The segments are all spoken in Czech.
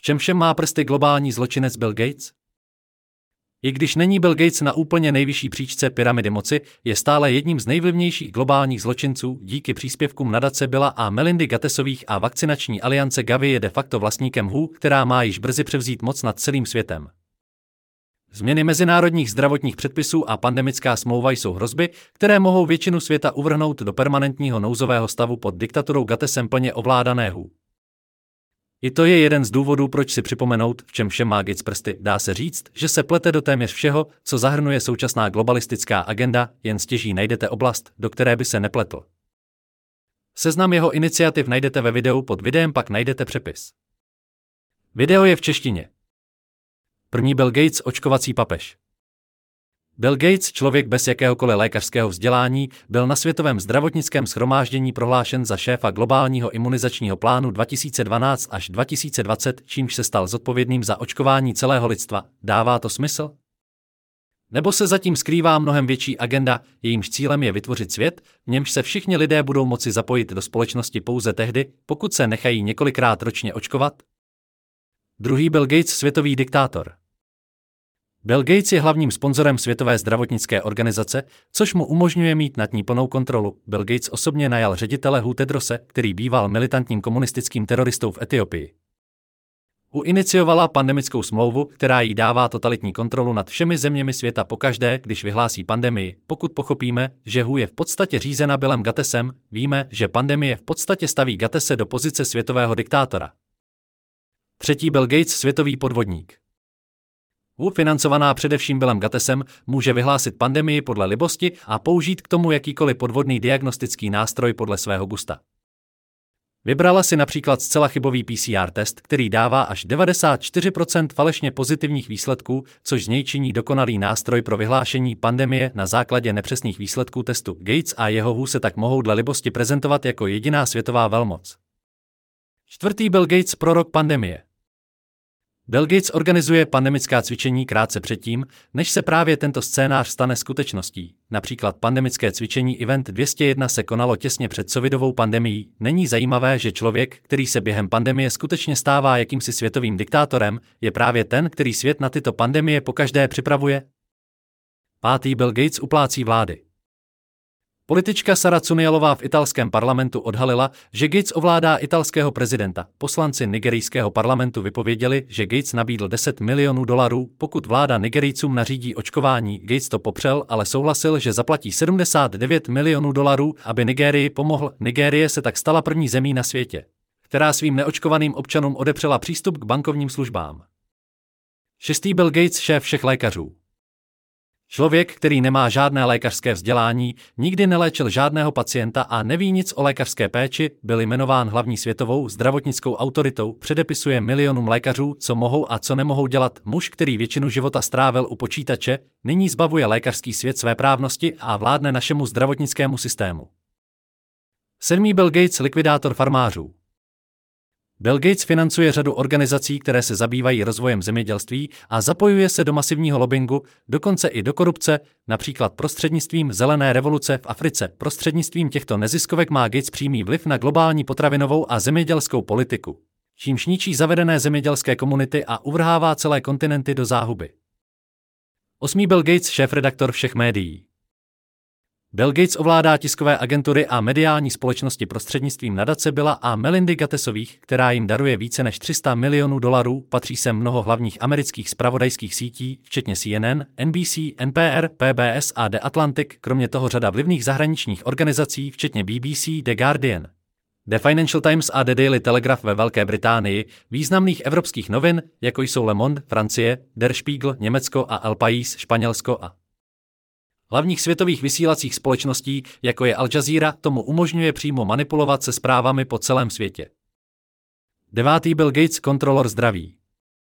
čem všem má prsty globální zločinec Bill Gates? I když není Bill Gates na úplně nejvyšší příčce pyramidy moci, je stále jedním z nejvlivnějších globálních zločinců díky příspěvkům nadace Billa a Melindy Gatesových a vakcinační aliance Gavi je de facto vlastníkem WHO, která má již brzy převzít moc nad celým světem. Změny mezinárodních zdravotních předpisů a pandemická smlouva jsou hrozby, které mohou většinu světa uvrhnout do permanentního nouzového stavu pod diktaturou Gatesem plně ovládané WHO. I to je jeden z důvodů, proč si připomenout, v čem všem má Gates prsty. Dá se říct, že se plete do téměř všeho, co zahrnuje současná globalistická agenda, jen stěží najdete oblast, do které by se nepletl. Seznam jeho iniciativ najdete ve videu, pod videem pak najdete přepis. Video je v češtině. První Bill Gates, očkovací papež. Bill Gates, člověk bez jakéhokoliv lékařského vzdělání, byl na Světovém zdravotnickém shromáždění prohlášen za šéfa globálního imunizačního plánu 2012 až 2020, čímž se stal zodpovědným za očkování celého lidstva. Dává to smysl? Nebo se zatím skrývá mnohem větší agenda, jejímž cílem je vytvořit svět, v němž se všichni lidé budou moci zapojit do společnosti pouze tehdy, pokud se nechají několikrát ročně očkovat? Druhý Bill Gates, světový diktátor. Bill Gates je hlavním sponzorem Světové zdravotnické organizace, což mu umožňuje mít nad ní plnou kontrolu. Bill Gates osobně najal ředitele WHO Tedrose, který býval militantním komunistickým teroristou v Etiopii. WHO iniciovala pandemickou smlouvu, která jí dává totalitní kontrolu nad všemi zeměmi světa pokaždé, když vyhlásí pandemii. Pokud pochopíme, že WHO je v podstatě řízena Billem Gatesem, víme, že pandemie v podstatě staví Gatese do pozice světového diktátora. Třetí Bill Gates, světový podvodník. WHO, financovaná především Billem Gatesem, může vyhlásit pandemii podle libosti a použít k tomu jakýkoliv podvodný diagnostický nástroj podle svého gusta. Vybrala si například zcela chybový PCR test, který dává až 94% falešně pozitivních výsledků, což z něj činí dokonalý nástroj pro vyhlášení pandemie na základě nepřesných výsledků testu. Gates a jeho WHO se tak mohou dle libosti prezentovat jako jediná světová velmoc. Čtvrtý Bill Gates, prorok pandemie. Bill Gates organizuje pandemická cvičení krátce předtím, než se právě tento scénář stane skutečností. Například pandemické cvičení Event 201 se konalo těsně před covidovou pandemií. Není zajímavé, že člověk, který se během pandemie skutečně stává jakýmsi světovým diktátorem, je právě ten, který svět na tyto pandemie pokaždé připravuje? Pátý Bill Gates uplácí vlády. Politička Sara Cunialová v italském parlamentu odhalila, že Gates ovládá italského prezidenta. Poslanci nigerijského parlamentu vypověděli, že Gates nabídl $10 milionů, pokud vláda Nigerijcům nařídí očkování. Gates to popřel, ale souhlasil, že zaplatí $79 milionů, aby Nigérii pomohl. Nigérie se tak stala první zemí na světě, která svým neočkovaným občanům odepřela přístup k bankovním službám. Šestý Bill Gates, šéf všech lékařů. Člověk, který nemá žádné lékařské vzdělání, nikdy neléčil žádného pacienta a neví nic o lékařské péči, byl jmenován hlavní světovou zdravotnickou autoritou, předepisuje milionům lékařů, co mohou a co nemohou dělat. Muž, který většinu života strávil u počítače, nyní zbavuje lékařský svět své právnosti a vládne našemu zdravotnickému systému. Sedmý Bill Gates, likvidátor farmářů. Bill Gates financuje řadu organizací, které se zabývají rozvojem zemědělství a zapojuje se do masivního lobbingu, dokonce i do korupce, například prostřednictvím zelené revoluce v Africe. Prostřednictvím těchto neziskovek má Gates přímý vliv na globální potravinovou a zemědělskou politiku, čímž ničí zavedené zemědělské komunity a uvrhává celé kontinenty do záhuby. Osmý Bill Gates, šéfredaktor všech médií. Bill Gates ovládá tiskové agentury a mediální společnosti prostřednictvím nadace Billa a Melindy Gatesových, která jim daruje více než $300 milionů, patří sem mnoho hlavních amerických zpravodajských sítí, včetně CNN, NBC, NPR, PBS a The Atlantic, kromě toho řada vlivných zahraničních organizací, včetně BBC, The Guardian, The Financial Times a The Daily Telegraph ve Velké Británii, významných evropských novin, jako jsou Le Monde, Francie, Der Spiegel, Německo a El País, Španělsko a hlavních světových vysílacích společností, jako je Al Jazeera, tomu umožňuje přímo manipulovat se zprávami po celém světě. Devátý Bill Gates, kontrolor zdraví.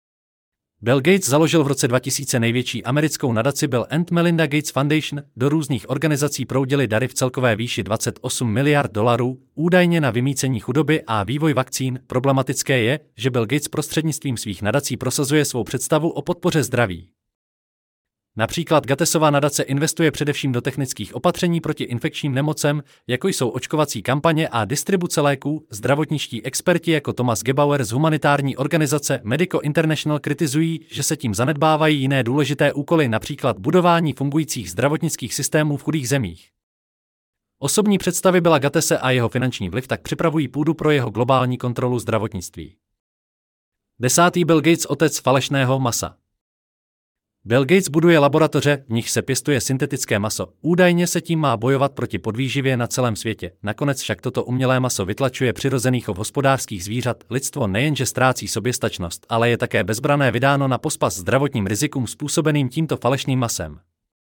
Bill Gates založil v roce 2000 největší americkou nadaci Bill and Melinda Gates Foundation, do různých organizací proudily dary v celkové výši $28 miliard, údajně na vymýcení chudoby a vývoj vakcín. Problematické je, že Bill Gates prostřednictvím svých nadací prosazuje svou představu o podpoře zdraví. Například Gatesova nadace investuje především do technických opatření proti infekčním nemocem, jako jsou očkovací kampaně a distribuce léků. Zdravotničtí experti jako Thomas Gebauer z humanitární organizace Medico International kritizují, že se tím zanedbávají jiné důležité úkoly, například budování fungujících zdravotnických systémů v chudých zemích. Osobní představy Billa Gatese a jeho finanční vliv tak připravují půdu pro jeho globální kontrolu zdravotnictví. 10. Bill Gates, otec falešného masa. Bill Gates buduje laboratoře, v nich se pěstuje syntetické maso. Údajně se tím má bojovat proti podvýživě na celém světě. Nakonec však toto umělé maso vytlačuje přirozený chov hospodářských zvířat. Lidstvo nejenže ztrácí soběstačnost, ale je také bezbranné vydáno na pospas zdravotním rizikům způsobeným tímto falešným masem.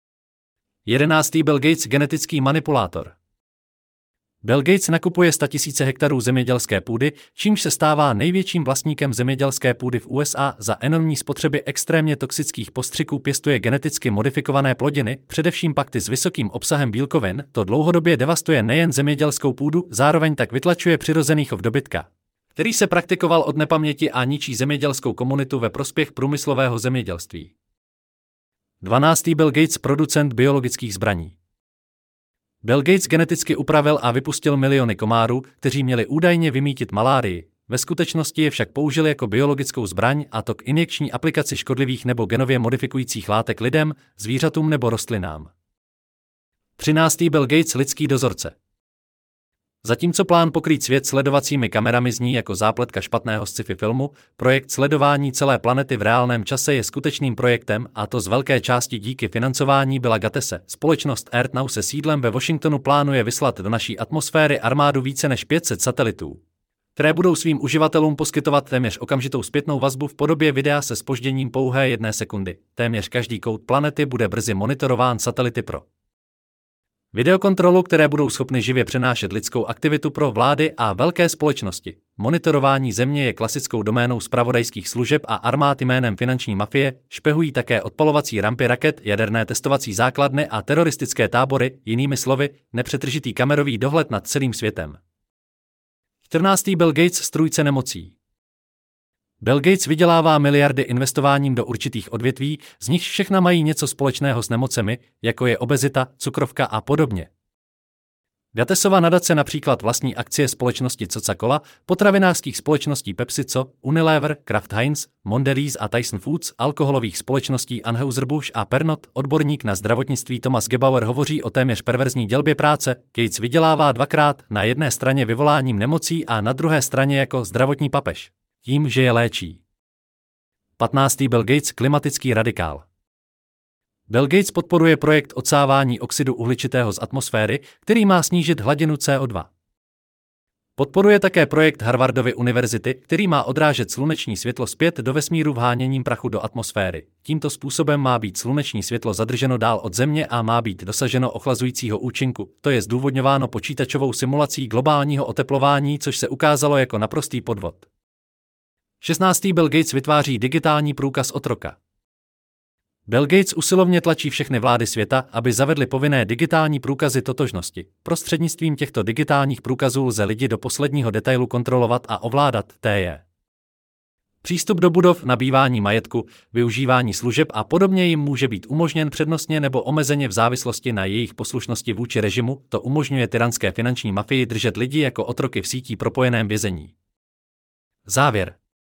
11. Bill Gates, genetický manipulátor. Bill Gates nakupuje 100 000 hektarů zemědělské půdy, čímž se stává největším vlastníkem zemědělské půdy v USA. Za enormní spotřeby extrémně toxických postřiků pěstuje geneticky modifikované plodiny, především pak ty s vysokým obsahem bílkovin. To dlouhodobě devastuje nejen zemědělskou půdu, zároveň tak vytlačuje přirozený chov dobytka, který se praktikoval od nepaměti a ničí zemědělskou komunitu ve prospěch průmyslového zemědělství. 12. Bill Gates, producent biologických zbraní. Bill Gates geneticky upravil a vypustil miliony komárů, kteří měli údajně vymýtit malárii. Ve skutečnosti je však použil jako biologickou zbraň, a to k injekční aplikaci škodlivých nebo genově modifikujících látek lidem, zvířatům nebo rostlinám. 13. Bill Gates, lidský dozorce. Zatímco plán pokrýt svět sledovacími kamerami zní jako zápletka špatného sci-fi filmu, projekt sledování celé planety v reálném čase je skutečným projektem, a to z velké části díky financování Billa Gatese. Společnost EarthNow se sídlem ve Washingtonu plánuje vyslat do naší atmosféry armádu více než 500 satelitů, které budou svým uživatelům poskytovat téměř okamžitou zpětnou vazbu v podobě videa se zpožděním pouhé 1 sekundy. Téměř každý kout planety bude brzy monitorován satelity pro videokontrolu, které budou schopny živě přenášet lidskou aktivitu pro vlády a velké společnosti. Monitorování země je klasickou doménou zpravodajských služeb a armád jménem finanční mafie, špehují také odpalovací rampy raket, jaderné testovací základny a teroristické tábory, jinými slovy, nepřetržitý kamerový dohled nad celým světem. 14. Bill Gates, strůjce nemocí. Bill Gates vydělává miliardy investováním do určitých odvětví, z nichž všechna mají něco společného s nemocemi, jako je obezita, cukrovka a podobně. Gatesova nadace například vlastní akcie společnosti Coca-Cola, potravinářských společností PepsiCo, Unilever, Kraft Heinz, Mondelez a Tyson Foods, alkoholových společností Anheuser-Busch a Pernod. Odborník na zdravotnictví Thomas Gebauer hovoří o téměř perverzní dělbě práce. Gates vydělává dvakrát, na jedné straně vyvoláním nemocí a na druhé straně jako zdravotní papež, tím, že je léčí. 15. Bill Gates, klimatický radikál. Bill Gates podporuje projekt odsávání oxidu uhličitého z atmosféry, který má snížit hladinu CO2. Podporuje také projekt Harvardovy univerzity, který má odrážet sluneční světlo zpět do vesmíru vháněním prachu do atmosféry. Tímto způsobem má být sluneční světlo zadrženo dál od Země a má být dosaženo ochlazujícího účinku. To je zdůvodňováno počítačovou simulací globálního oteplování, což se ukázalo jako naprostý podvod. 16. Bill Gates vytváří digitální průkaz otroka. Bill Gates usilovně tlačí všechny vlády světa, aby zavedly povinné digitální průkazy totožnosti. Prostřednictvím těchto digitálních průkazů lze lidi do posledního detailu kontrolovat a ovládat, tj. Přístup do budov, nabývání majetku, využívání služeb a podobně jim může být umožněn přednostně nebo omezeně v závislosti na jejich poslušnosti vůči režimu. To umožňuje tyranské finanční mafii držet lidi jako otroky v sítí propojeném vězení. Závěr.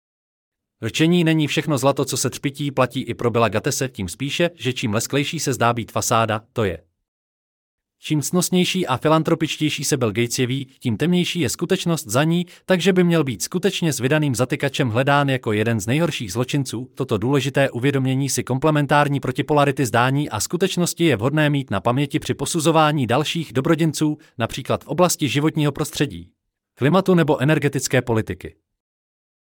Rčení není všechno zlato, co se třpytí, platí i pro Billa Gatese, tím spíše, že čím lesklejší se zdá být fasáda, to je. Čím ctnostnější a filantropičtější se Bill Gates jeví, tím temnější je skutečnost za ní, takže by měl být skutečně s vydaným zatykačem hledán jako jeden z nejhorších zločinců. Toto důležité uvědomění si komplementární protipolarity zdání a skutečnosti je vhodné mít na paměti při posuzování dalších dobrodinců, například v oblasti životního prostředí, klimatu nebo energetické politiky.